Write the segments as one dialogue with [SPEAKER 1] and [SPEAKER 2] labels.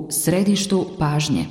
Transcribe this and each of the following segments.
[SPEAKER 1] središtu pažnje.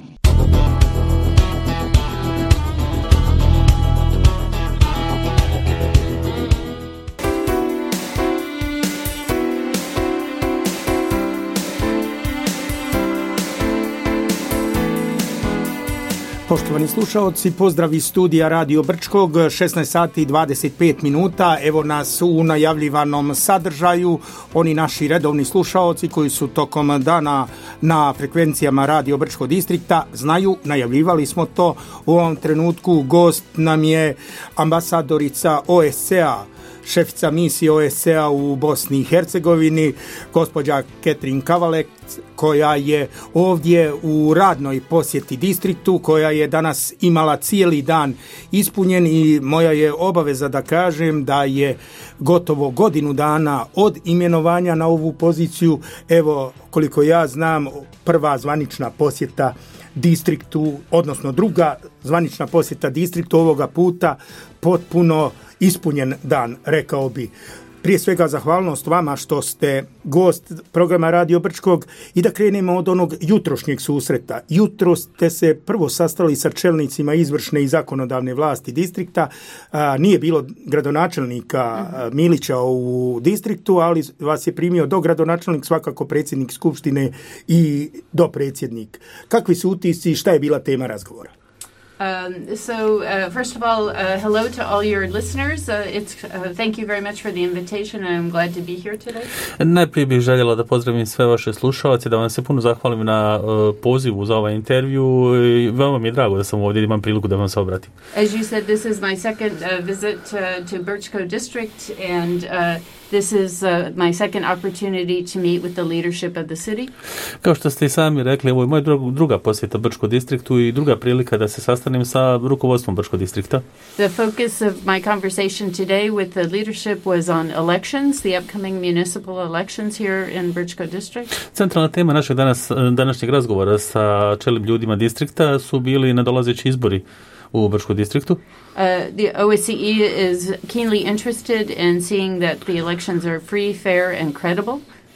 [SPEAKER 2] Poštovani slušaoci, pozdrav iz studija Radio Brčkog, 16 sati i 25 minuta. Evo nas u najavljivanom sadržaju. Oni naši redovni slušaoci koji su tokom dana na frekvencijama Radio Brčkog distrikta znaju, najavljivali smo to. U ovom trenutku gost nam je ambasadorica OSCE-a, šefica misije OSCE-a u Bosni i Hercegovini, gospođa Ketrin Kavalek, koja je ovdje u radnoj posjeti distriktu, koja je danas imala cijeli dan ispunjen i moja je obaveza da kažem da je gotovo godinu dana od imenovanja na ovu poziciju, evo koliko ja znam, prva zvanična posjeta distriktu, odnosno druga zvanična posjeta distriktu, ovoga puta potpuno ispunjen dan, rekao bi. Prije svega zahvalnost vama što ste gost programa Radio Brčkog i da krenemo od onog jutrošnjeg susreta. Jutro ste se prvo sastali sa čelnicima izvršne i zakonodavne vlasti distrikta. Nije bilo gradonačelnika Milića u distriktu, ali vas je primio dogradonačelnik, svakako predsjednik skupštine i dopredsjednik. Kakvi su utisci i šta je bila tema razgovora?
[SPEAKER 3] First of all, hello to all your listeners. Thank you very much for the invitation and I'm glad to be here today.
[SPEAKER 4] Najprije bih željela da pozdravim sve vaše slušalce, da vam se puno zahvalim na pozivu za ovaj intervju. Veoma mi je drago da sam ovdje, imam priliku da vam se obratim.
[SPEAKER 3] As you said, this is my second visit to Brčko district and this is my second opportunity to meet with the leadership of the city.
[SPEAKER 4] Kao što ste i sami rekli, ovo je moja druga posjeta Brčko distriktu i druga prilika da se sastanem sa rukovodstvom Brčko distrikta.
[SPEAKER 3] The focus of my conversation today with the leadership was on elections, the upcoming municipal elections here in Brčko district.
[SPEAKER 4] Centralna tema našeg današnjeg razgovora sa čelnim ljudima distrikta su bili nadolazeći izbori u Brčkom distriktu.
[SPEAKER 3] The OSCE is keenly interested in seeing that the elections are free, fair and credible.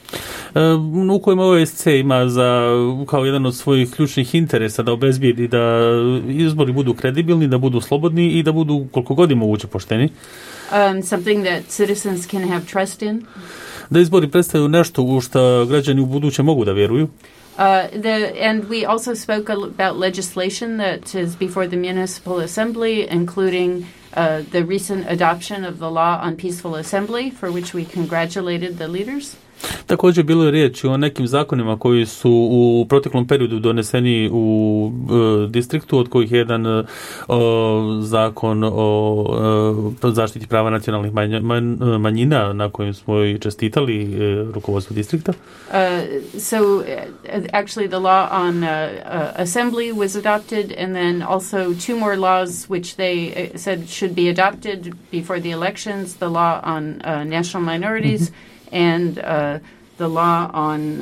[SPEAKER 4] U kojima OSCE ima kao jedan od svojih ključnih interesa da obezbijedi da izbori budu kredibilni, da budu slobodni i da budu koliko god je moguće pošteni.
[SPEAKER 3] Something that citizens can have trust in.
[SPEAKER 4] Da izbori predstavljaju nešto u što građani u buduće mogu da vjeruju.
[SPEAKER 3] And we also spoke about legislation that is before the Municipal Assembly, including the recent adoption of the law on peaceful assembly, for which we congratulated the leaders.
[SPEAKER 4] Također bilo je riječi o nekim zakonima koji su u proteklom periodu doneseni u distriktu, od kojih je jedan zakon o zaštiti prava nacionalnih manjina, na kojem smo i čestitali rukovodstvu distrikta.
[SPEAKER 3] Actually the law on assembly was adopted, and then also two more laws which they said should be adopted before the elections, the law on national minorities and the law on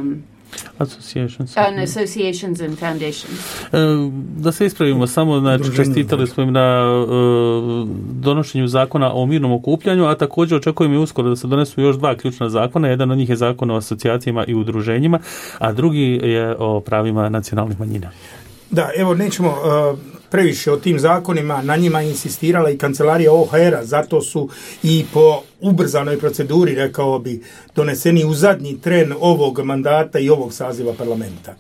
[SPEAKER 3] associations and foundations.
[SPEAKER 4] Da se ispravimo samo, znači čestitali smo im na donošenju zakona o mirnom okupljanju, a također očekujemo i uskoro da se donesu još dva ključna zakona. Jedan od njih je zakon o asocijacijama i udruženjima, a drugi je o pravima nacionalnih manjina.
[SPEAKER 2] Da, evo nećemo previše o tim zakonima, na njima insistirala i kancelarija OHR-a, zato su i po ubrzanoj proceduri, rekao bi, doneseni u zadnji tren ovog mandata i ovog saziva parlamenta.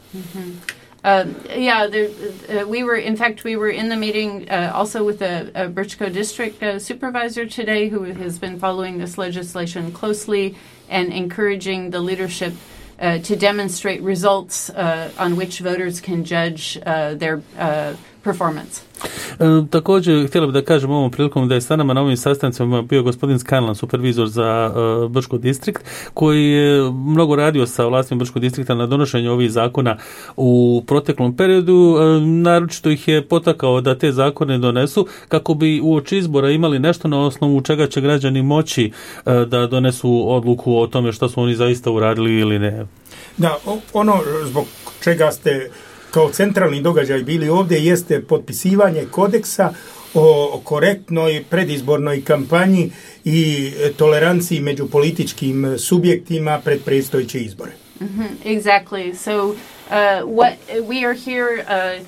[SPEAKER 3] We were in the meeting also with the Brčko district supervisor today who has been following this legislation closely and encouraging the leadership to demonstrate results on which voters can judge their performance.
[SPEAKER 4] Također, htjela bih da kažem ovom prilikom da je sa nama na ovim sastancima bio gospodin Scanlan, supervizor za Brčko distrikt, koji je mnogo radio sa vlastima Brčkog distrikta na donošenju ovih zakona u proteklom periodu. Naročito ih je potakao da te zakone donesu kako bi uoči izbora imali nešto na osnovu čega će građani moći da donesu odluku o tome što su oni zaista uradili ili ne.
[SPEAKER 2] Da, ono zbog čega ste kao centralni događaj bili ovdje jeste potpisivanje kodeksa o korektnoj predizbornoj kampanji i toleranciji među političkim subjektima pred predstojeće izbore.
[SPEAKER 3] Exactly. So what we are here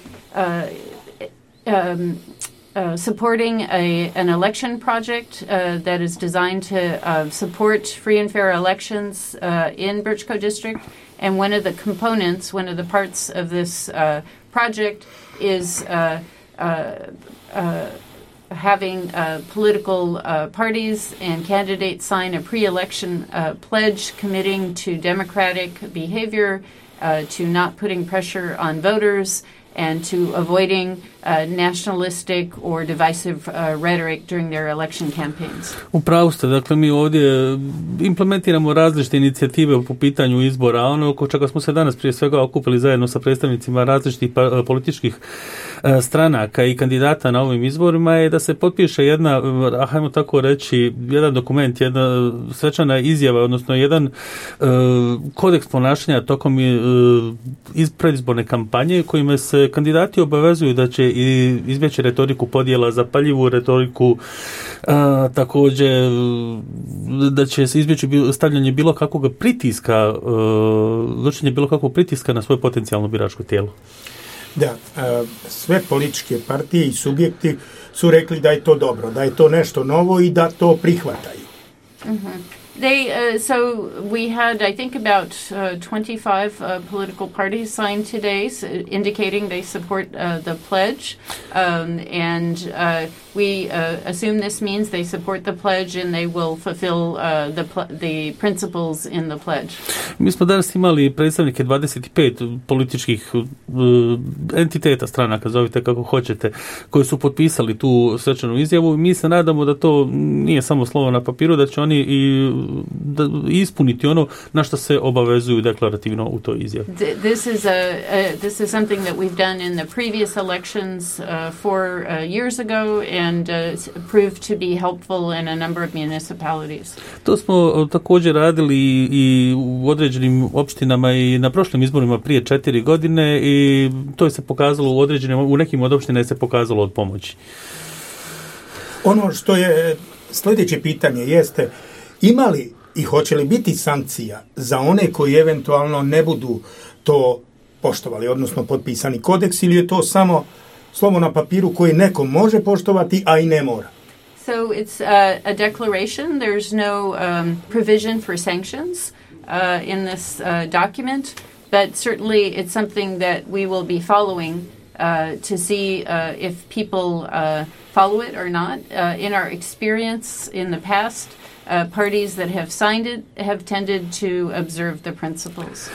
[SPEAKER 3] supporting an election project that is designed to support free and fair elections in Birch Cove District. And one of the components, one of the parts of this project is having political parties and candidates sign a pre-election pledge committing to democratic behavior, to not putting pressure on voters, and to avoiding nationalistic or divisive rhetoric during their election campaigns.
[SPEAKER 4] Upravo ste, dakle mi ovdje implementiramo različite inicijative po pitanju izbora, ono oko čega smo se danas prije svega okupili zajedno sa predstavnicima različitih političkih stranaka i kandidata na ovim izborima je da se potpiše jedna, hajmo tako reći, jedan dokument, jedna svečana izjava, odnosno jedan kodeks ponašanja tokom predizborne kampanje kojima se kandidati obavezuju da će izbjeći retoriku podjela, zapaljivu retoriku, također da će se izbjeći stavljanje bilo kakvog pritiska, vršenje bilo kakvog pritiska na svoje potencijalno biračko tijelo.
[SPEAKER 2] Da, sve političke partije i subjekti su rekli da je to dobro, da je to nešto novo i da to prihvataju.
[SPEAKER 3] So we had, I think, about 25 political parties signed today, indicating they support the pledge, and we assume this means they support the pledge and they will fulfill the principles in the pledge.
[SPEAKER 4] Mi smo danas imali predstavnike 25 političkih entiteta, stranaka, zovite kako hoćete, koji su potpisali tu svečanu izjavu. Mi se nadamo da to nije samo slovo na papiru, da će oni i ispuniti ono na što se obavezuju deklarativno u toj izjavi.
[SPEAKER 3] This is something that we've done in the previous elections 4 years ago and proved to be helpful in a number of municipalities.
[SPEAKER 4] To smo također radili i u određenim opštinama i na prošlim izborima prije 4 godine i to je se pokazalo u nekim od opština je se pokazalo od pomoći.
[SPEAKER 2] Ono što je sljedeće pitanje jeste, ima li i hoće li biti sankcija za one koji eventualno ne budu to poštovali, odnosno potpisani kodeks, ili je to samo slovo na papiru koji neko može poštovati, a i ne mora?
[SPEAKER 3] So it's a declaration. There's no provision for sanctions in this document, but certainly it's something that we will be following to see if people follow it or not. In our experience in the past, parties that have signed it have tended to observe the principles.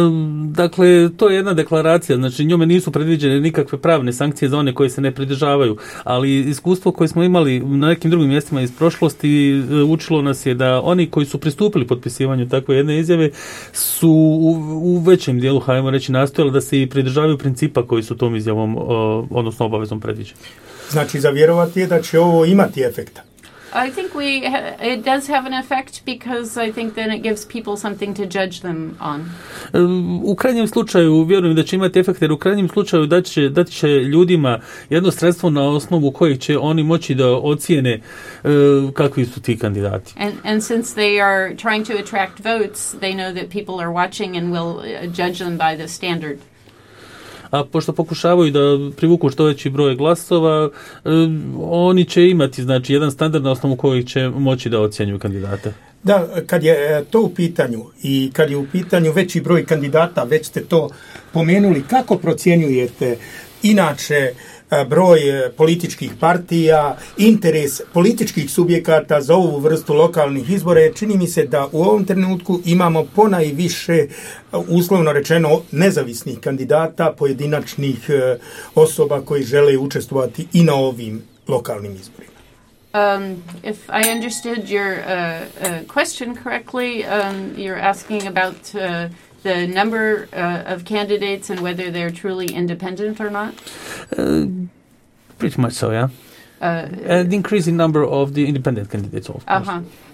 [SPEAKER 4] Dakle, to je jedna deklaracija, znači njome nisu predviđene nikakve pravne sankcije za one koji se ne pridržavaju, ali iskustvo koje smo imali na nekim drugim mjestima iz prošlosti učilo nas je da oni koji su pristupili potpisivanju takve jedne izjave su u većem dijelu, hajmo reći, nastojali da se i pridržavaju principa koji su tom izjavom, odnosno obavezom predviđeni.
[SPEAKER 2] Znači, za vjerovati je da će ovo imati efekta.
[SPEAKER 3] I think it does have an effect because I think then it gives people something to judge them on.
[SPEAKER 4] U krajnjem slučaju vjerujem da će imati efekt, jer u krajnjem slučaju dati će ljudima jedno sredstvo na osnovu kojeg će oni moći da ocijene kakvi su ti kandidati.
[SPEAKER 3] And since they are trying to attract votes, they know that people are watching and will judge them by the standard.
[SPEAKER 4] A pošto pokušavaju da privuku što veći broj glasova, oni će imati, znači, jedan standard na osnovu kojeg će moći da ocjenjuju kandidate.
[SPEAKER 2] Da, kad je to u pitanju i kad je u pitanju veći broj kandidata, već ste to pomenuli, kako procjenjujete inače broj političkih partija, interes političkih subjekata za ovu vrstu lokalnih izbora, jer čini mi se da u ovom trenutku imamo ponajviše, uslovno rečeno, nezavisnih kandidata, pojedinačnih osoba koji žele učestvovati i na ovim lokalnim izborima.
[SPEAKER 3] If I understood your question correctly, you're asking about the number of candidates and whether they're truly independent or not?
[SPEAKER 4] Pretty much so, yeah. An increasing number of the independent candidates, of course.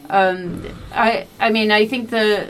[SPEAKER 3] I mean, I think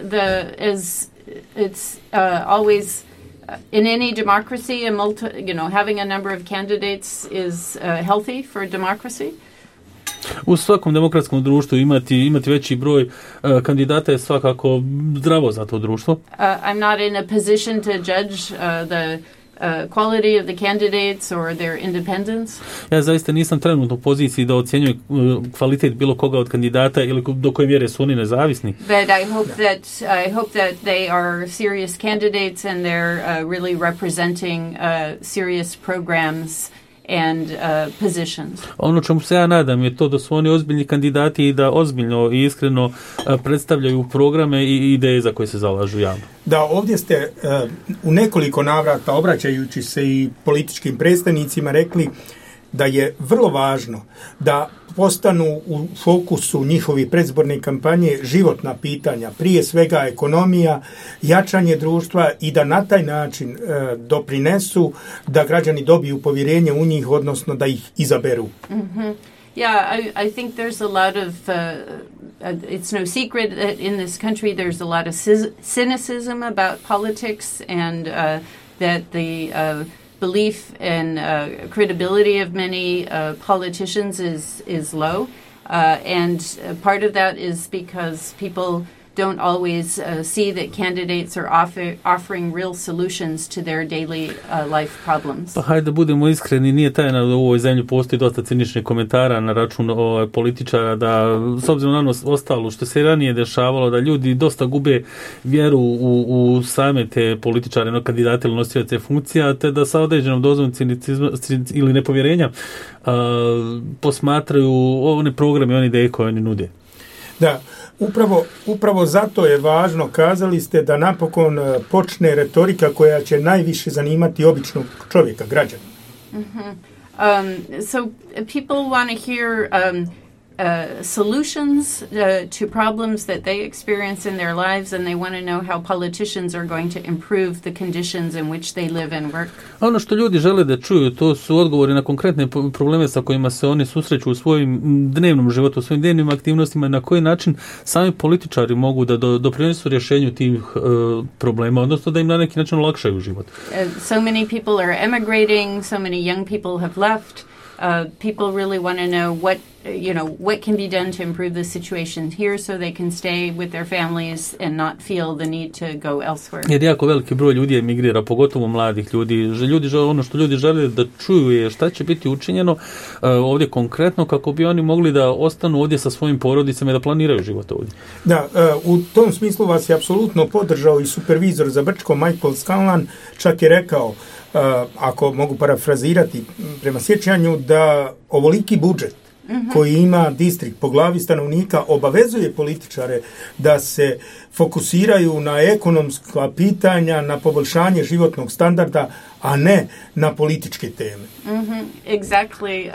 [SPEAKER 3] it's always in any democracy, having a number of candidates is healthy for democracy.
[SPEAKER 4] U svakom demokratskom društvu imati veći broj kandidata je svakako zdravo za to društvo.
[SPEAKER 3] I'm not in a position to judge the quality of the candidates or their independence.
[SPEAKER 4] Ja zaista nisam trenutno u poziciji da ocjenjujem kvalitet bilo koga od kandidata ili do koje mjere su oni nezavisni.
[SPEAKER 3] But I hope that they are serious candidates and they're really representing serious programs and positions.
[SPEAKER 4] Ono čemu se ja nadam je to da su oni ozbiljni kandidati i da ozbiljno i iskreno predstavljaju programe i ideje za koje se zalažu javno.
[SPEAKER 2] Da, ovdje ste u nekoliko navrata, obraćajući se i političkim predstavnicima, rekli da je vrlo važno da postanu u fokusu njihovi predizborne kampanje životna pitanja, prije svega ekonomija, jačanje društva i da na taj način doprinesu da građani dobiju povjerenje u njih, odnosno da ih izaberu.
[SPEAKER 3] Mm-hmm. Yeah, I think there's a lot of, it's no secret that in this country there's a lot of cynicism about politics and that the belief and credibility of many politicians is low. And part of that is because people don't always see that candidates are offering real solutions to their daily life problems.
[SPEAKER 4] Pa hajde da budemo iskreni, nije tajna da u ovoj zemlji postoji dosta ciničnih komentara na račun političara, da s obzirom na ono ostalo što se ranije dešavalo, da ljudi dosta gube vjeru u same te političare, kandidate ili nosioce funkcija, te da sa određenom dozom cinicizma ili nepovjerenja posmatraju one programe, one ideje koje oni nude.
[SPEAKER 2] Da, upravo zato je važno, kazali ste, da napokon počne retorika koja će najviše zanimati običnog čovjeka, građana.
[SPEAKER 3] Mm-hmm. So people want to hear solutions to problems that they experience in their lives, and they want to know how politicians are going to improve the conditions in which they live and work.
[SPEAKER 4] Ono što ljudi žele da čuju, to su odgovori na konkretne probleme sa kojima se oni susreću u svojim dnevnom životu, u svojim dnevnim aktivnostima, na koji način sami političari mogu da doprinesu rješenju tih problema, odnosno da im na neki način olakšaju život.
[SPEAKER 3] So many people are emigrating, so many young people have left. People really want to know what can be done to improve the situation here so they can stay with their families and not feel the need to go elsewhere.
[SPEAKER 4] Jer jako veliki broj ljudi emigrira, pogotovo mladih ljudi. Ono što ljudi žele da čuju je šta će biti učinjeno ovdje konkretno kako bi oni mogli da ostanu ovdje sa svojim porodicama i da planiraju život ovdje.
[SPEAKER 2] Da, u tom smislu vas je apsolutno podržao i supervizor za Brčko Michael Scanlan, čak je rekao, ako mogu parafrazirati prema sjećanju, da ovoliki budžet koji ima distrikt po glavi stanovnika obavezuje političare da se fokusiraju na ekonomska pitanja, na poboljšanje životnog standarda, a ne na političke teme.
[SPEAKER 3] Exactly.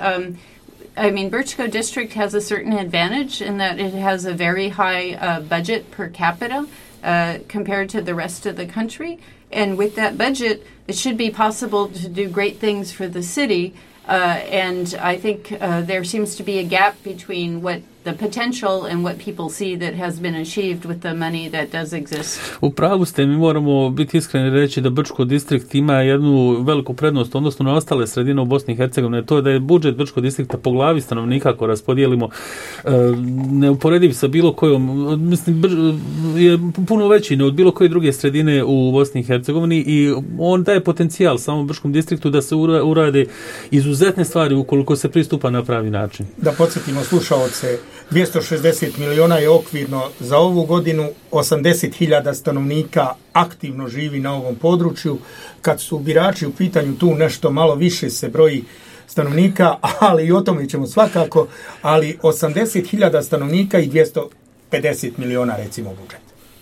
[SPEAKER 3] I mean, Brčko district has a certain advantage in that it has a very high budget per capita compared to the rest of the country. And with that budget, it should be possible to do great things for the city. And I think there seems to be a gap between what the potential and what people see that has been achieved with the money that does exist.
[SPEAKER 4] U pravu ste, mi moramo biti iskreni reći da Brčko distrikt ima jednu veliku prednost odnosno na ostale sredine u Bosni i Hercegovini, to je da je budžet Brčko distrikta po glavi stanovnika ako raspodijelimo neuporediv sa bilo kojom, mislim, je puno veći od bilo koje druge sredine u Bosni i Hercegovini i on daje potencijal samom Brčkom distriktu da se urade izuzetne stvari ukoliko se pristupa na pravi način.
[SPEAKER 2] Da podsjetimo slušaoce, 260 miliona je okvirno za ovu godinu, 80.000 stanovnika aktivno živi na ovom području. Kad su birači u pitanju, tu nešto malo više se broji stanovnika, ali i o tome ćemo svakako, ali 80.000 stanovnika i 250 miliona recimo budžet.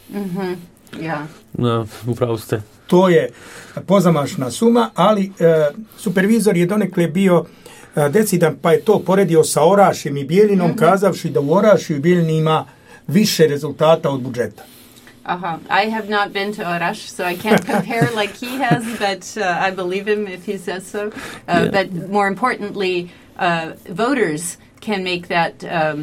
[SPEAKER 4] Upravo ste.
[SPEAKER 2] To je pozamašna suma, ali supervizor je donekle bio decidan, pa je to poredio sa Orašjem i Bijelinom, kazavši da u Orašju i Bijeljini ima više rezultata od budžeta.
[SPEAKER 3] I have not been to Oraš, so I can't compare like he has, but I believe him if he says so. But more importantly, voters can make that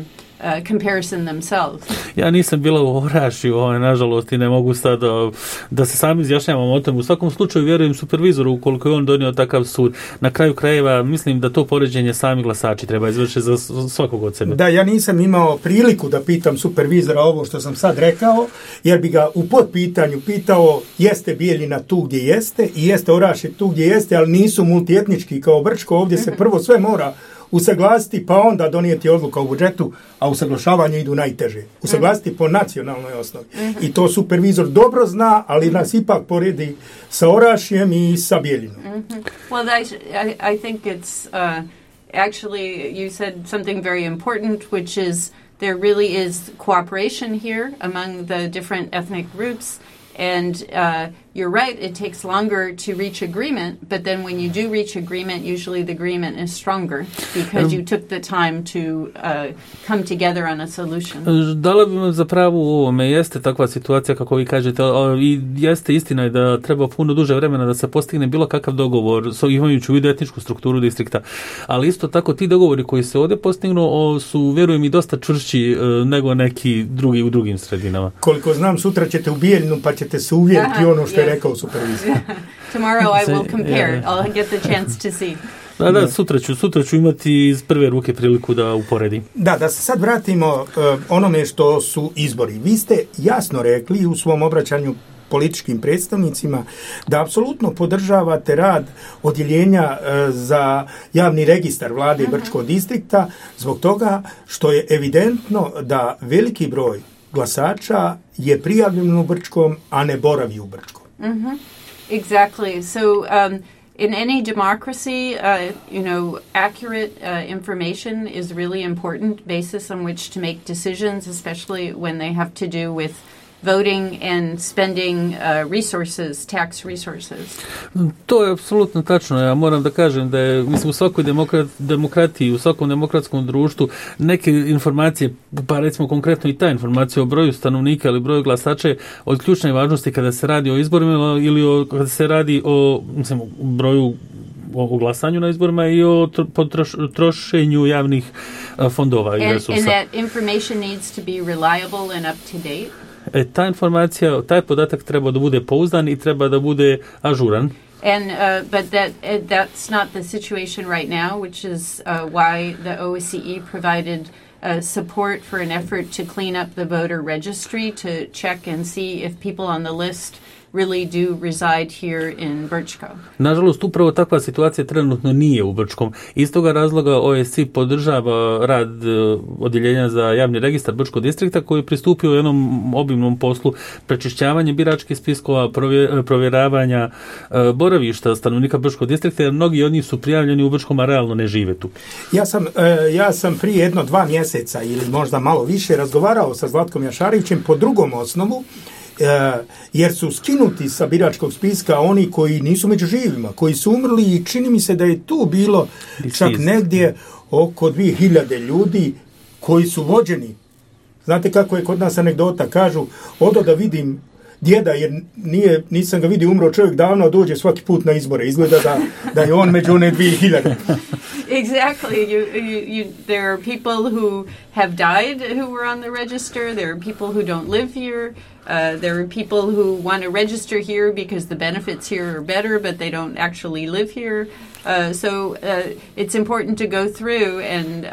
[SPEAKER 3] comparison themselves.
[SPEAKER 4] Ja nisam bila u Orašju, nažalost, i ne mogu sad da se sami izjašnjavam o tome. U svakom slučaju vjerujem supervizoru ukoliko je on donio takav sud. Na kraju krajeva mislim da to poređenje sami glasači treba izvršiti za svakog od sebe.
[SPEAKER 2] Da, ja nisam imao priliku da pitam supervizora ovo što sam sad rekao, jer bi ga u potpitanju pitao jeste Bijeljina tu gdje jeste i jeste Orašje tu gdje jeste, ali nisu multietnički kao Brčko. Ovdje se prvo sve mora usaglasiti, pa onda donijeti odluka u budžetu, a usaglašavanje idu najteže. Usaglasiti po nacionalnoj osnovi. I to supervizor dobro zna, ali nas ipak poredi sa Orašjem i sa Bijelinom.
[SPEAKER 3] Well, I think it's actually, you said something very important, which is there really is cooperation here among the different ethnic groups. And you're right, it takes longer to reach agreement, but then when you do reach agreement, usually the agreement is stronger because you took the time to come together on a solution.
[SPEAKER 4] Dala bi vam zapravo u ovome, jeste takva situacija kako vi kažete, i jeste istina je da treba puno duže vremena da se postigne bilo kakav dogovor, imajući u vidu etničku strukturu distrikta, ali isto tako ti dogovori koji se ovdje postignu su, vjerujem, i dosta čvršći nego neki drugi u drugim sredinama.
[SPEAKER 2] Koliko znam, sutra ćete u Bijeljinu pa ćete se uvjeriti ono što je rekao supervizor.
[SPEAKER 3] Tomorrow I will compare. I'll get the chance to see.
[SPEAKER 4] Da, sutra ću imati iz prve ruke priliku da uporedim.
[SPEAKER 2] Da se sad vratimo onome što su izbori. Vi ste jasno rekli u svom obraćanju političkim predstavnicima da apsolutno podržavate rad odjeljenja za javni registar vlade Brčkog distrikta zbog toga što je evidentno da veliki broj glasača je prijavljen u Brčkom, a ne boravi u Brčkom.
[SPEAKER 3] Exactly. So in any democracy, accurate information is really important basis on which to make decisions, especially when they have to do with voting and spending resources, tax resources.
[SPEAKER 4] To je apsolutno tačno. Ja moram da kažem da je, mislim, u svakoj demokratiji, u svakom demokratskom društvu neke informacije, pa recimo konkretno i ta informacija o broju stanovnika ili broju glasača je od ključne važnosti kada se radi o izborima ili kada se radi o broju o glasanju na izborima i o trošenju javnih fondova i resursa.
[SPEAKER 3] And that information needs to be reliable and up to date.
[SPEAKER 4] Ta informacija, taj podatak treba da bude pouzdan i treba da bude ažuran.
[SPEAKER 3] And but that's not the situation right now, which is why the OSCE provided support for an effort to clean up the voter registry to check and see if people on the list really do reside here in Brčko.
[SPEAKER 4] Nažalost, upravo takva situacija trenutno nije u Brčkom. Iz toga razloga OSCE podržava rad odjeljenja za javni registar Brčkog distrikta koji je pristupio jednom obimnom poslu prečišćavanja biračkih spiskova, provjeravanja boravišta stanovnika Brčkog distrikta, jer mnogi od njih su prijavljeni u Brčkom, a realno ne žive tu.
[SPEAKER 2] Ja sam prije 1-2 mjeseca ili možda malo više razgovarao sa Zlatkom Jašarićem po drugom osnovu, jer su skinuti sa biračkog spiska oni koji nisu među živima, koji su umrli i čini mi se da je tu bilo čak negdje oko 2000 ljudi koji su vođeni. Znate kako je kod nas anegdota, kažu odo da vidim djeda jer nisam ga vidio, umro čovjek davno, dođe svaki put na izbore, izgleda da je on među one 2000.
[SPEAKER 3] Exactly. There are people who have died who were on the register. There are people who don't live here. There are people who want to register here because the benefits here are better, but they don't actually live here. So it's important to go through and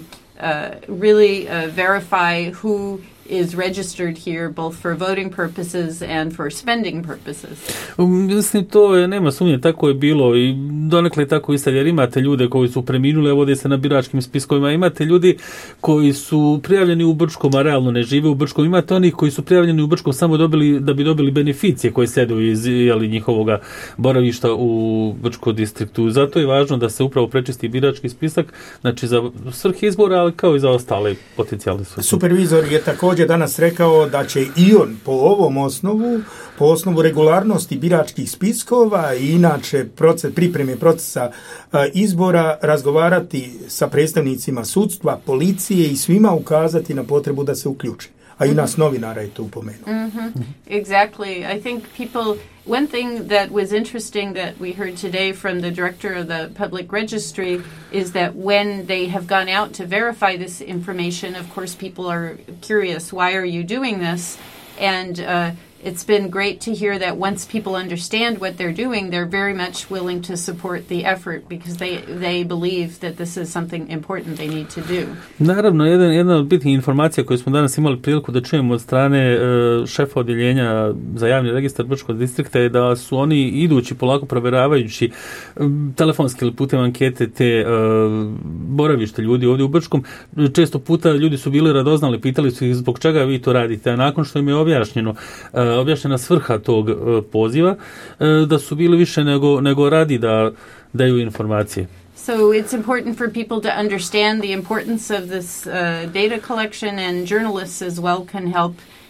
[SPEAKER 3] really verify who is registered here both for voting purposes and for spending purposes.
[SPEAKER 4] Mislim, to je, nema sumnje, tako je bilo i donekle tako i sad, jer imate ljude koji su preminuli, vode se na biračkim spiskovima, imate ljudi koji su prijavljeni u Brčkom, a realno ne žive u Brčkom, imate onih koji su prijavljeni u Brčkom samo da bi dobili beneficije koje sedu iz njihovoga boravišta u Brčkom distriktu. Zato je važno da se upravo prečisti birački spisak, znači za svrhe izbora, ali kao i za ostale potencijalne svrhe.
[SPEAKER 2] Supervizor je također danas rekao da će i on po ovom osnovu, po osnovu regularnosti biračkih spiskova i inače pripreme procesa izbora razgovarati sa predstavnicima sudstva, policije i svima ukazati na potrebu da se uključe. a i nas novinara je to upomenuo.
[SPEAKER 3] Exactly. I think one thing that was interesting that we heard today from the director of the public registry is that when they have gone out to verify this information, of course people are curious, why are you doing this? And it's been great to hear that once people understand what they're doing, they're very much willing to support the effort because they believe that this is something important they need to do.
[SPEAKER 4] Naravno, jedna od bitnih informacija koju smo danas imali priliku da čujemo od strane šefa odjeljenja za javni registar Brčkog distrikta je da su oni idući polako provjeravajući telefonski ili putem ankete te boravište ljudi ovdje u Brčkom. Često puta ljudi su bili radoznali, pitali su ih zbog čega vi to radite, a nakon što im je objašnjena svrha tog poziva, da su bili više nego radi da daju informacije.
[SPEAKER 3] So it's important for people to understand the importance of this data collection, and journalists as well can help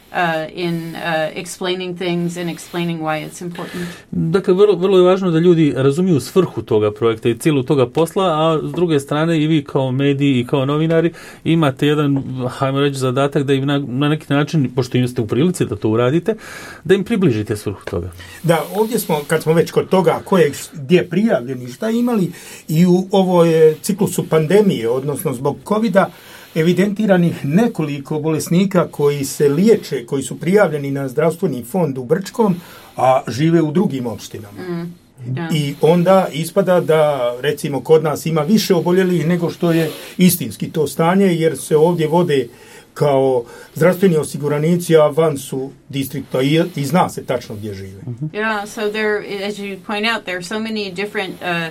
[SPEAKER 3] in explaining things and explaining why it's important.
[SPEAKER 4] Dakle, vrlo je važno da ljudi razumiju svrhu toga projekta i cijelu toga posla, a s druge strane i vi kao mediji i kao novinari imate jedan, hajmo reći, zadatak da im na neki način, pošto ste u prilici da to uradite, da im približite svrhu toga.
[SPEAKER 2] Da, ovdje smo, kad smo već kod toga ko je gdje prijavljeni, šta imali i u ovoj ciklusu pandemije, odnosno zbog covida, evidentiranih nekoliko bolesnika koji se liječe, koji su prijavljeni na zdravstveni fond u Brčkom, a žive u drugim opštinama. I onda ispada da, recimo, kod nas ima više oboljelih nego što je istinski to stanje, jer se ovdje vode kao zdravstveni osiguranici, a van su distrikta i zna se tačno gdje žive.
[SPEAKER 3] Yeah, so there, as you point out, there are so many different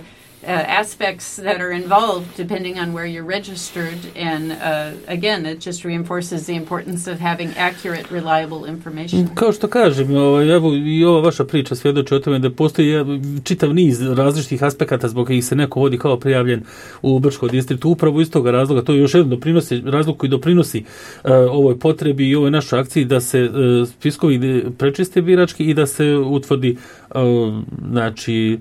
[SPEAKER 3] aspects that are involved depending on where you're registered, and again it just reinforces the importance of having accurate, reliable information.
[SPEAKER 4] Kao što kažem, evo i ova vaša priča svjedoči o tome da postoji čitav niz različitih aspekata zbog kojih se neko vodi kao prijavljen u Brčkom distriktu. Upravo iz toga razloga to je još jedan razlog koji doprinosi ovoj potrebi i ovoj našoj akciji da se spiskovi prečiste birački i da se utvrdi znači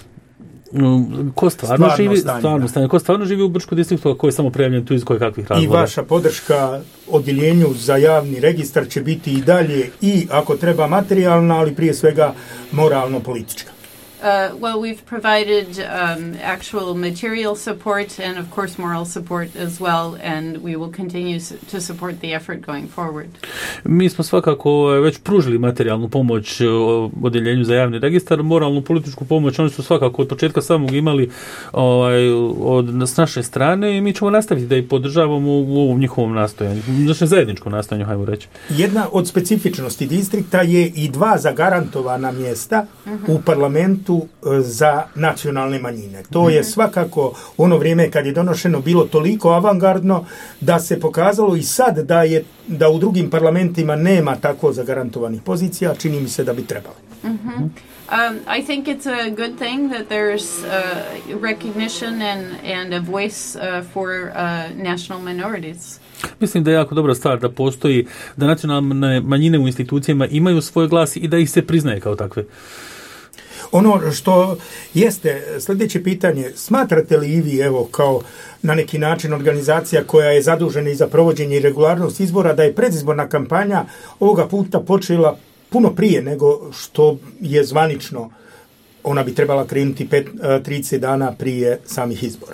[SPEAKER 4] ko stvarno živi u Brčkom distriktu, a ko je samo prijavljen tu iz kakvih razloga.
[SPEAKER 2] I vaša podrška odjeljenju za javni registar će biti i dalje i ako treba materijalna, ali prije svega moralno-politička.
[SPEAKER 3] Well, we've provided actual material support and, of course, moral support as well, and we will continue to support the effort going forward.
[SPEAKER 4] Mi smo svakako već pružili materijalnu pomoć odjeljenju za javni registar, moralnu političku pomoć oni su svakako od početka samog imali s naše strane i mi ćemo nastaviti da ih podržavamo u ovom njihovom nastojanju, znači zajedničkom nastojanju, hajmo reći.
[SPEAKER 2] Jedna od specifičnosti distrikta je i 2 zagarantovana mjesta u parlamentu za nacionalne manjine. To je svakako ono vrijeme kad je donošeno bilo toliko avangardno da se pokazalo i sad da u drugim parlamentima nema tako zagarantovanih pozicija, čini mi se da bi trebalo.
[SPEAKER 3] I think it's a good thing that there's recognition and a voice for national minorities.
[SPEAKER 4] Mislim da je jako dobra stvar da postoji, da nacionalne manjine u institucijama imaju svoj glas i da ih se priznaje kao takve.
[SPEAKER 2] Ono što jeste sljedeće pitanje, smatrate li i vi, evo, kao na neki način organizacija koja je zadužena i za provođenje i regularnost izbora, da je predizborna kampanja ovoga puta počela puno prije nego što je zvanično, ona bi trebala krenuti 30 dana prije samih izbora?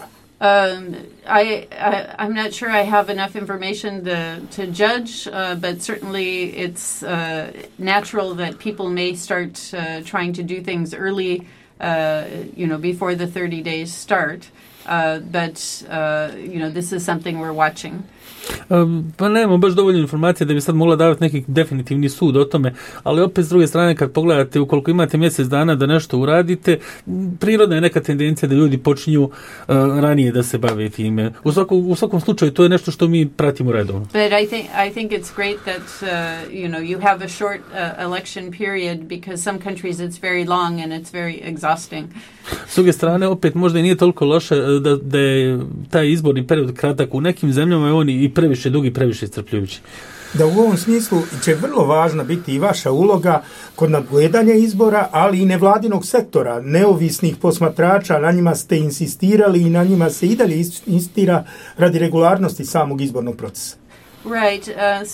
[SPEAKER 3] I'm not sure I have enough information to judge, but certainly it's natural that people may start trying to do things early, before the 30 days start. But this is something we're watching.
[SPEAKER 4] Pa nemamo baš dovoljno informacije da bi sad mogla davati neki definitivni sud o tome, ali opet s druge strane kad pogledate ukoliko imate mjesec dana da nešto uradite, prirodna je neka tendencija da ljudi počinju ranije da se bave time. U svakom slučaju to je nešto što mi pratimo redovno.
[SPEAKER 3] But I think it's great that you have a short election period because some countries it's very long and it's very exhausting.
[SPEAKER 4] S druge strane, opet možda i nije toliko loše da je taj izborni period kratak. U nekim zemljama je on i previše dugi, previše iscrpljujući.
[SPEAKER 2] Da u ovom smislu će vrlo važna biti i vaša uloga kod nadgledanja izbora, ali i nevladinog sektora, neovisnih posmatrača, na njima ste insistirali i na njima se i dalje insistira radi regularnosti samog izbornog procesa.
[SPEAKER 3] Right.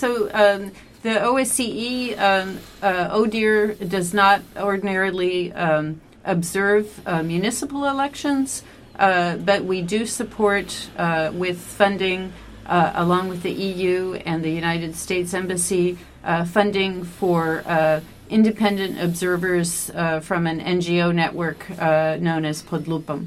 [SPEAKER 3] The OSCE, ODIHR, does not ordinarily observe municipal elections, but we do support with funding, along with the EU and the United States Embassy, funding for independent observers from an NGO network known as Pod lupom.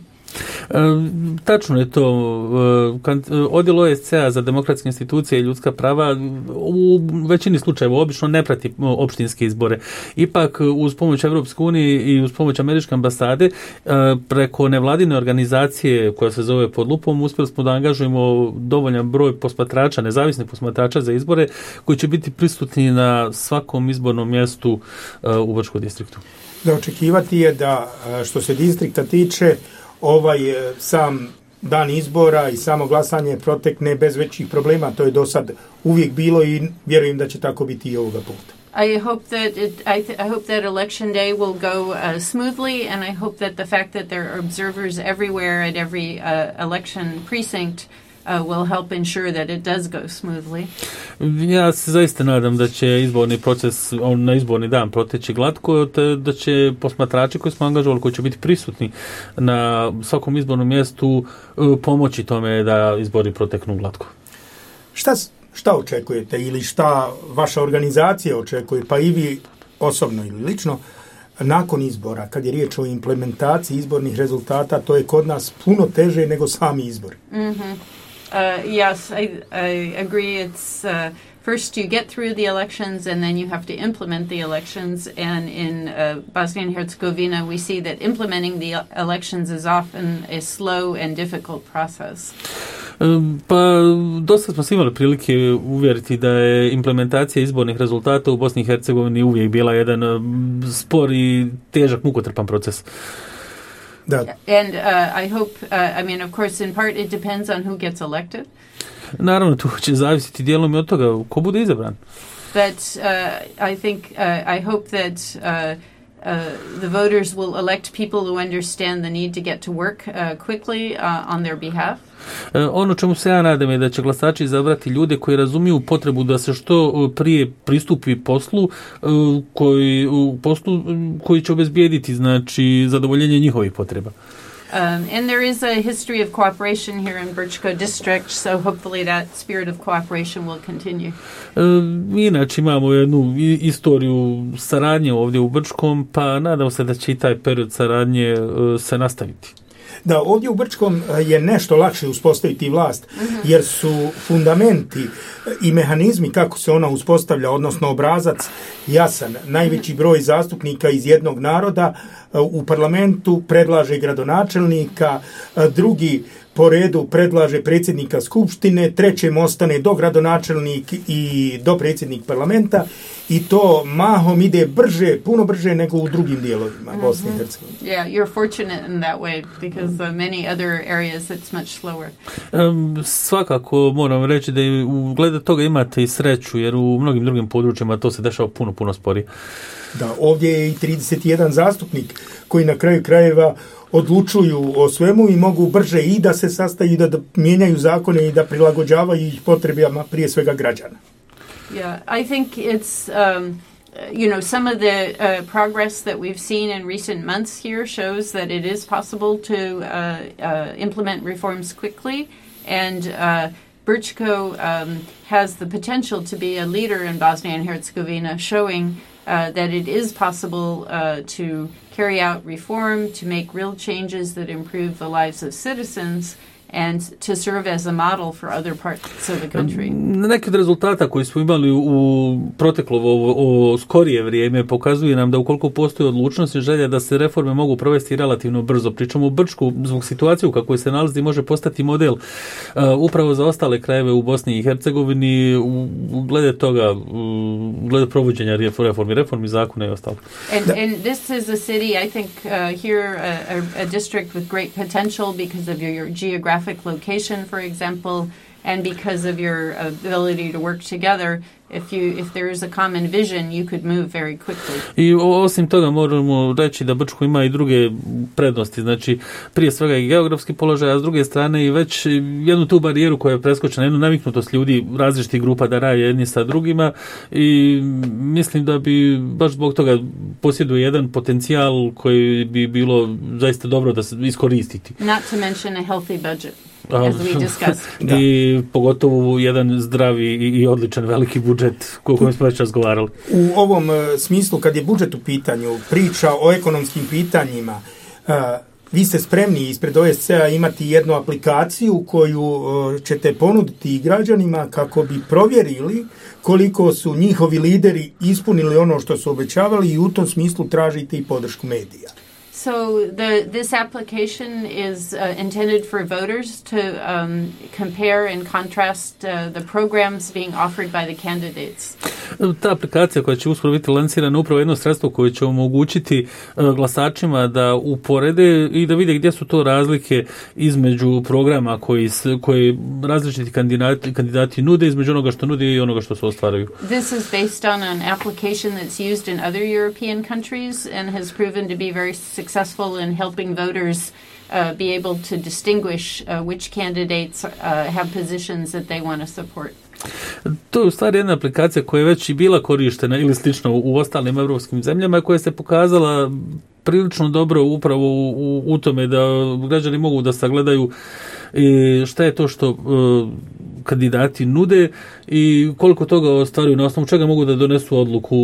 [SPEAKER 4] Tačno je to. Odjel OSCE za demokratske institucije i ljudska prava u većini slučajeva obično ne prati opštinske izbore. Ipak uz pomoć Evropske unije i uz pomoć Američke ambasade preko nevladine organizacije koja se zove Pod lupom uspjeli smo da angažujemo dovoljan broj posmatrača, nezavisnih posmatrača za izbore koji će biti prisutni na svakom izbornom mjestu u Brčkom distriktu.
[SPEAKER 2] Da očekivati je da što se distrikta tiče sam dan izbora i samo glasanje protekne bez većih problema. To je do sad uvijek bilo i vjerujem da će tako biti i ovoga puta.
[SPEAKER 3] I hope that election day will go smoothly, and I hope that the fact that there are observers everywhere at every election precinct will help ensure that it does go smoothly.
[SPEAKER 4] Ja se zaista nadam da će izborni proces na izborni dan proteći glatko, da će posmatrači koji smo angažovali, koji će biti prisutni na svakom izbornom mjestu, pomoći tome da izbori proteknu glatko.
[SPEAKER 2] Šta očekujete ili šta vaša organizacija očekuje, pa i vi osobno ili lično, nakon izbora, kad je riječ o implementaciji izbornih rezultata, to je kod nas puno teže nego sami izbori.
[SPEAKER 3] Mm-hmm. Yes, I agree. It's first you get through the elections and then you have to implement the elections. And in Bosnia and Herzegovina, we see that implementing the elections is often a slow and difficult process.
[SPEAKER 4] Pa dosta smo se imali prilike uvjeriti da je implementacija izbornih rezultata u Bosni i Hercegovini uvijek bila jedan spor i težak, mukotrpan proces.
[SPEAKER 3] And I hope, of course, in part it depends on who gets elected.
[SPEAKER 4] Naravno, tu će zavisiti dijelom i od toga ko bude izabran.
[SPEAKER 3] But I hope that the voters will elect people who understand the need to get to work quickly on their behalf.
[SPEAKER 4] Ono čemu se ja nadam je da će glasači izabrati ljude koji razumiju potrebu da se što prije pristupi poslu koji će obezbijediti, znači, zadovoljenje njihovih potreba.
[SPEAKER 3] And there is a history of cooperation here in Brčko district, so hopefully that spirit of cooperation will continue.
[SPEAKER 4] Inače imamo jednu istoriju saradnje ovdje u Brčkom, pa nadam se da će i taj period saradnje se nastaviti.
[SPEAKER 2] Da, ovdje u Brčkom je nešto lakše uspostaviti vlast, jer su fundamenti i mehanizmi kako se ona uspostavlja, odnosno obrazac jasan. Najveći broj zastupnika iz jednog naroda u parlamentu predlaže gradonačelnika, drugi po redu predlaže predsjednika skupštine, trećem ostane dogradonačelnik i dopredsjednik parlamenta i to mahom ide brže, puno brže nego u drugim dijelovima Bosne i Hercegovine.
[SPEAKER 3] Yeah, you're fortunate in that way because many other areas it's much slower.
[SPEAKER 4] Svakako moram reći da u glede toga imate i sreću, jer u mnogim drugim područjima to se dešava puno sporije.
[SPEAKER 2] Da, ovdje je i 31 zastupnik koji na kraju krajeva odlučuju o svemu i mogu brže i da se sastaju, da mijenjaju zakone i da prilagođavaju ih potrebama prije svega građana.
[SPEAKER 3] Yeah, I think it's some of the progress that we've seen in recent months here shows that it is possible to implement reforms quickly, and Brčko has the potential to be a leader in Bosnia and Herzegovina, showing that it is possible to carry out reform, to make real changes that improve the lives of citizens, and to serve as a model for other parts of the country.
[SPEAKER 4] Neki od rezultata koji smo imali u proteklo skorije vrijeme pokazuje nam da ukoliko postoji odlučnost i želja da se reforme mogu provesti relativno brzo. Pričamo u Brčku zbog situacije u kakvoj se nalazi može postati model upravo za ostale krajeve u Bosni i Hercegovini glede toga, glede provođenja reformi zakona i ostalo.
[SPEAKER 3] And this is a city, I think, here a district with great potential because of your geographic location, for example, and because of your ability to work together. if there is a common vision, you could move very quickly.
[SPEAKER 4] I osim toga možemo reći da Brčko ima i druge prednosti, znači prije svega i geografski položaj, a s druge strane i već jednu tu barijeru koja je preskočena, jednu naviknutost ljudi različitih grupa da rade jedni sa drugima i mislim da bi baš zbog toga posjeduje jedan potencijal koji bi bilo zaista dobro da se iskoristiti.
[SPEAKER 3] Not to mention a healthy budget, as we discussed.
[SPEAKER 4] I pogotovo jedan zdravi i odličan veliki budžet o kojem smo već razgovarali.
[SPEAKER 2] U ovom smislu, kad je budžet u pitanju, priča o ekonomskim pitanjima, vi ste spremni ispred OSCE-a imati jednu aplikaciju koju ćete ponuditi građanima kako bi provjerili koliko su njihovi lideri ispunili ono što su obećavali i u tom smislu tražite i podršku medija.
[SPEAKER 3] So this application is intended for voters to compare and contrast the programs being offered by the candidates.
[SPEAKER 4] Ta aplikacija koja će uskoro biti lansirana upravo jedno sredstvo koje će omogućiti glasačima da uporede i da vide gdje su to razlike između programa koji različiti kandidati nude, između onoga što nude i onoga što se ostvaruju.
[SPEAKER 3] This is based on an application that's used in other European countries and has proven to be very successful in helping voters be able to distinguish which candidates have positions that they want to support.
[SPEAKER 4] To je u stvari jedna aplikacija koja je već i bila korištena ili slično u ostalim evropskim zemljama koja se pokazala prilično dobro upravo u tome da građani mogu da sagledaju šta je to što kandidati nude i koliko toga ostvaruju, na osnovu čega mogu da donesu odluku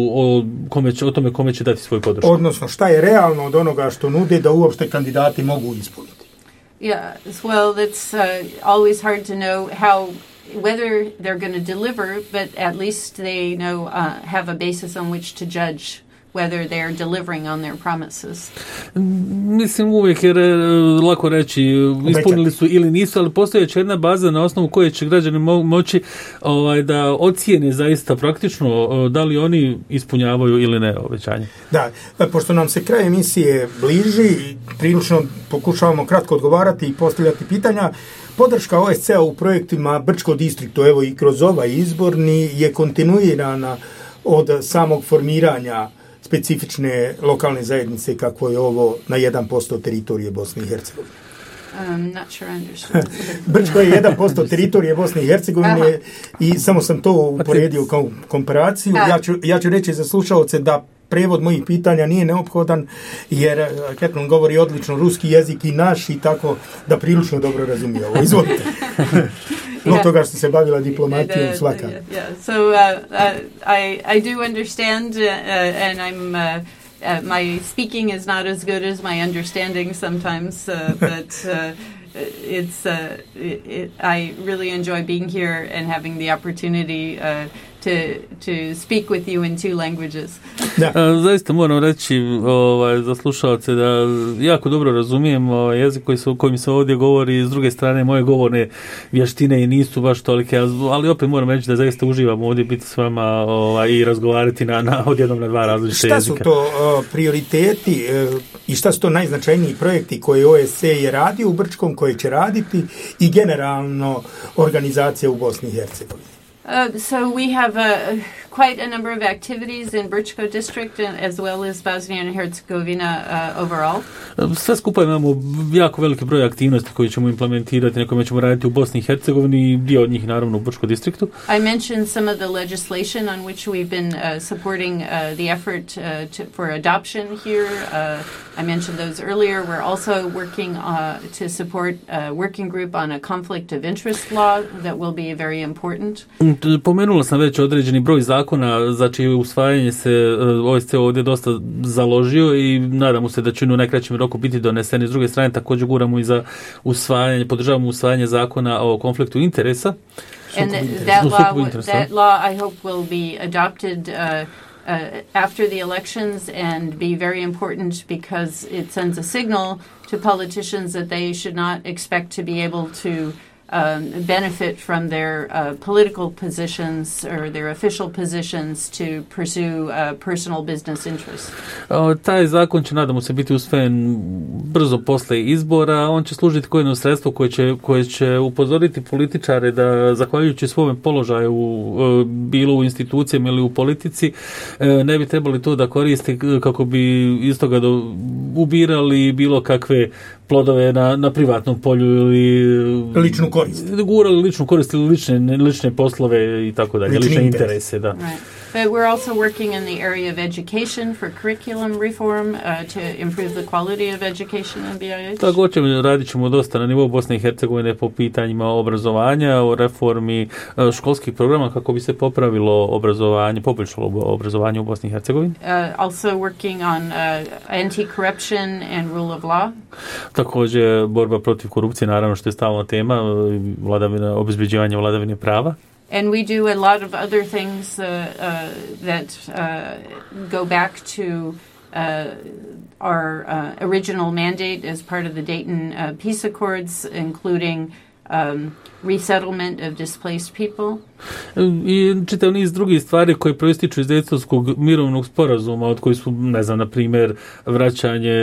[SPEAKER 4] o tome kome će dati svoj podršku.
[SPEAKER 2] Odnosno, šta je realno od onoga što nude da uopšte kandidati mogu ispuniti.
[SPEAKER 3] Yeah, well, it's always hard to know whether they're going to deliver, but at least they have a basis on which to judge whether they're delivering on their promises.
[SPEAKER 4] Mislim, uvijek je lako reći ispunili su ili nisu, ali postojeće jedna baza na osnovu koje će građani moći da ocijene zaista praktično da li oni ispunjavaju ili ne obećanje.
[SPEAKER 2] Da, pošto nam se kraj emisije bliži, prilično pokušavamo kratko odgovarati i postavljati pitanja. Podrška OSCE-a u projektima Brčko distriktu, evo i kroz ovaj izborni, je kontinuirana od samog formiranja specifične lokalne zajednice kako je ovo na 1% teritorije Bosne i Hercegovine.
[SPEAKER 3] Not sure I understand.
[SPEAKER 2] Brčko je 1% teritorije Bosne i Hercegovine i samo sam to uporedio kao komparaciju. Ja ću reći za slušalce da prevod mojih pitanja nije neophodan jer Ketlin govori odlično ruski jezik i naš i tako da prilično dobro razumije ovo. Izvolite. Zbog toga što se bavila diplomatijom svaka.
[SPEAKER 3] So I do understand and I'm my speaking is not as good as my understanding sometimes, but I really enjoy being here and having the opportunity to speak with you in two languages.
[SPEAKER 4] Zaista moram reći za slušalce da jako dobro razumijem jezik kojim se ovdje govori. S druge strane, moje govorne vještine i nisu baš tolike, ali opet moram reći da zaista uživam ovdje biti s vama i razgovarati odjednom na dva različite jezika.
[SPEAKER 2] Šta su to prioriteti i šta su to najznačajniji projekti koje OSCE je radio u Brčkom, koje će raditi i generalno organizacija u Bosni i Hercegovini?
[SPEAKER 3] So we have quite a number of activities in Brčko district as well as Bosnia and Herzegovina overall.
[SPEAKER 4] Sve skupa imamo jako veliki broj aktivnosti koje ćemo implementirati, na kojima ćemo raditi u Bosni i Hercegovini i dio od njih naravno u Brčko distriktu.
[SPEAKER 3] I mentioned some of the legislation on which we've been supporting the effort for adoption here. I mentioned those earlier. We're also working to support a working group on a conflict of interest law that will be very important.
[SPEAKER 4] Pomenula sam već određeni broj zakona za čije usvajanje se OSCE ovdje dosta založio i nadamo se da će u najkraćem roku biti doneseni. S druge strane također guramo i za usvajanje, podržavamo usvajanje zakona o konfliktu interesa.
[SPEAKER 3] And that law I hope will be adopted after the elections and be very important because it sends a signal to politicians that they should not expect to be able to benefit from their political positions or their official positions to pursue personal business interests.
[SPEAKER 4] Taj zakon će, nadamo se, biti usvojen brzo posle izbora. On će služiti kao jedno sredstvo koje će upozoriti političare da, zahvaljujući svome položaju bilo u institucijama ili u politici, ne bi trebali to da koriste kako bi iz toga ubirali bilo kakve plodove na privatnom polju ili
[SPEAKER 2] ličnu korist.
[SPEAKER 4] Gurali ličnu korist ili lične poslove i tako dalje, lične interese, da.
[SPEAKER 3] Right. But we're also working in the area of education for curriculum reform to improve the quality of education in BIH.
[SPEAKER 4] Također radit ćemo dosta na nivou Bosne i Hercegovine po pitanjima obrazovanja, o reformi školskih programa kako bi se popravilo obrazovanje, poboljšalo obrazovanje u Bosni i Hercegovini.
[SPEAKER 3] Also working on anti-corruption and rule of law.
[SPEAKER 4] Također borba protiv korupcije, naravno što je stalna tema, obezbeđivanje vladavine prava.
[SPEAKER 3] And we do a lot of other things that go back to our original mandate as part of the Dayton Peace Accords, including resettlement of displaced people.
[SPEAKER 4] I čitav niz drugih stvari koje proističu iz Dejtonskog mirovnog sporazuma, od koji su, ne znam, na primjer, vraćanje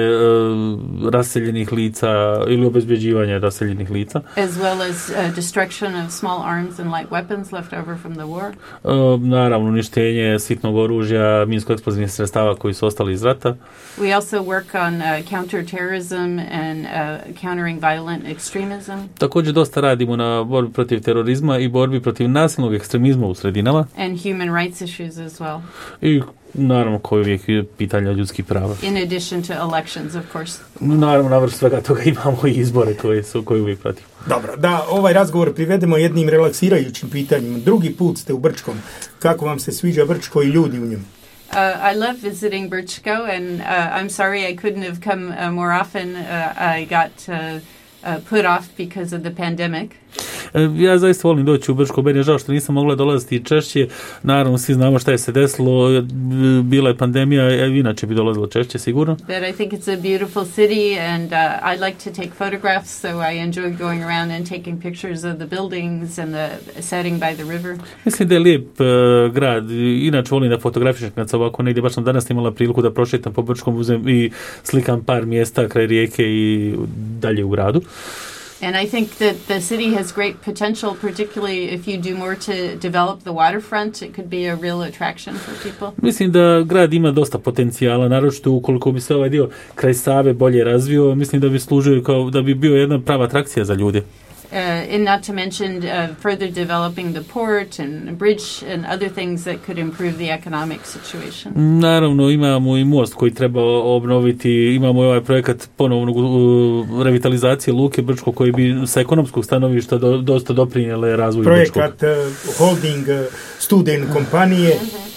[SPEAKER 4] raseljenih lica ili obezbeđivanje raseljenih lica.
[SPEAKER 3] As well as destruction of small arms and light weapons left over from the war.
[SPEAKER 4] Naravno, uništenje sitnog oružja, minsko-eksplozivnih sredstava koji su ostali iz rata.
[SPEAKER 3] We also work on counterterrorism and countering violent extremism.
[SPEAKER 4] Također dosta radimo na borbi protiv terorizma i borbi protiv nasilnog ekstremizma u sredinama.
[SPEAKER 3] And human rights issues as well.
[SPEAKER 4] I naravno koji uvijek pitanja ljudskih prava.
[SPEAKER 3] In addition to elections, of course.
[SPEAKER 4] Naravno, navrš svega toga imamo i izbore koji uvijek pratimo.
[SPEAKER 2] Dobro, da ovaj razgovor privedemo jednim relaksirajućim pitanjem. Drugi put ste u Brčkom. Kako vam se sviđa Brčko i ljudi u njemu?
[SPEAKER 3] I love visiting Brčko, and I'm sorry I couldn't have come more often. I got put off because of the pandemic.
[SPEAKER 4] Ja zaista volim doći u Brčko, meni je žao što nisam mogla dolaziti češće. Naravno, svi znamo šta je se desilo, bila je pandemija, inače bi dolazilo češće sigurno.
[SPEAKER 3] But I think it's a beautiful city and I like to take photographs, so I enjoy going around and taking pictures of the buildings and the setting by the river.
[SPEAKER 4] Mislim da je lijep grad, inače volim da fotografišem kad sam ovako negdje, baš sam danas imala priliku da prošetam po Brčkom, uzem i slikam par mjesta kraj rijeke i dalje u gradu.
[SPEAKER 3] And I think that the city has great potential, particularly if you do more to develop the waterfront. It could be a real attraction for people.
[SPEAKER 4] Mislim da grad ima dosta potencijala, naročito ukoliko bi se ovaj dio kraj Save bolje razvio, mislim da bi služio kao da bi bio jedna prava atrakcija za ljude.
[SPEAKER 3] And not to mention further developing the port and bridge and other things that could improve the economic situation.
[SPEAKER 4] Naravno, imamo i most koji treba obnoviti, imamo i ovaj projekat ponovnog revitalizacije luke Brčko koji bi sa ekonomskog stanovišta dosta doprinijele razvoju Brčkog.
[SPEAKER 2] Projekat holding student kompanije,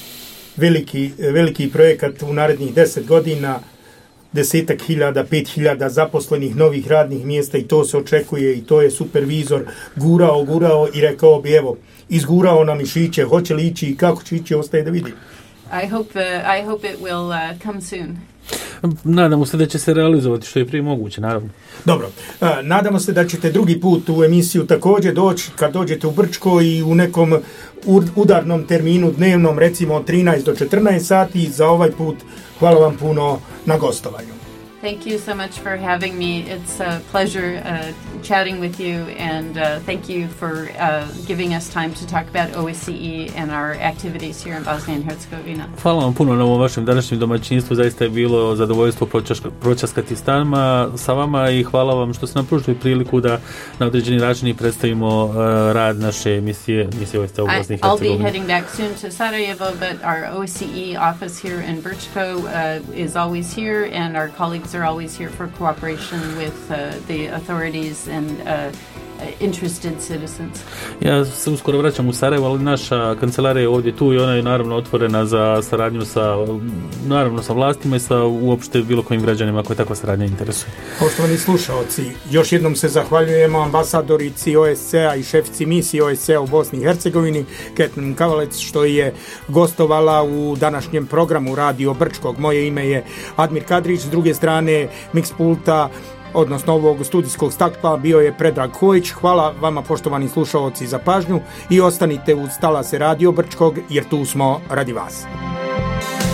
[SPEAKER 2] veliki projekat u narednih 10 godina, 10.000, 5.000 zaposlenih novih radnih mjesta i to se očekuje i to je supervizor gurao i rekao bi evo, izgurao nam mišiće, hoće li ići i kako će ići, ostaje da vidi.
[SPEAKER 3] I hope it will come soon.
[SPEAKER 4] Nadamo se da će se realizovati što je prije moguće, naravno.
[SPEAKER 2] Dobro, nadamo se da ćete drugi put u emisiju također doći kad dođete u Brčko i u nekom udarnom terminu dnevnom, recimo od 13 do 14 sati. Za ovaj put hvala vam puno na gostovanju.
[SPEAKER 3] Thank you so much for having me. It's a pleasure chatting with you, and thank you for giving us time to talk about OSCE and our activities here in Bosnia and Herzegovina.
[SPEAKER 4] Hvala vam puno na ovom vašem današnjem domaćinstvu. Zaista je bilo zadovoljstvo pročaskati sa vama i hvala vam što ste nam pružili priliku da na određeni način predstavimo rad naše emisije OSCE u Bosni i Hercegovini.
[SPEAKER 3] I'll be heading back soon to Sarajevo, but our OSCE office here in Brčko is always here, and our colleagues are always here for cooperation with the authorities and interested citizens.
[SPEAKER 4] Ja se uskoro vraćam u Sarajevo, ali naša kancelarija je ovdje tu i ona je naravno otvorena za saradnju sa vlastima i sa uopšte bilo kojim građanima koje takva saradnja interesuje.
[SPEAKER 2] Poštovani slušaoci, još jednom se zahvaljujemo ambasadorici OSCE-a i šefici misije OSCE-a u Bosni i Hercegovini, Ketlin Kavalec, što je gostovala u današnjem programu Radio Brčkog. Moje ime je Admir Kadrić, s druge strane mix pulta odnosno ovog studijskog stakla bio je Predrag Hojić. Hvala vama poštovani slušaoci za pažnju i ostanite uz talase Radio Brčkog jer tu smo radi vas.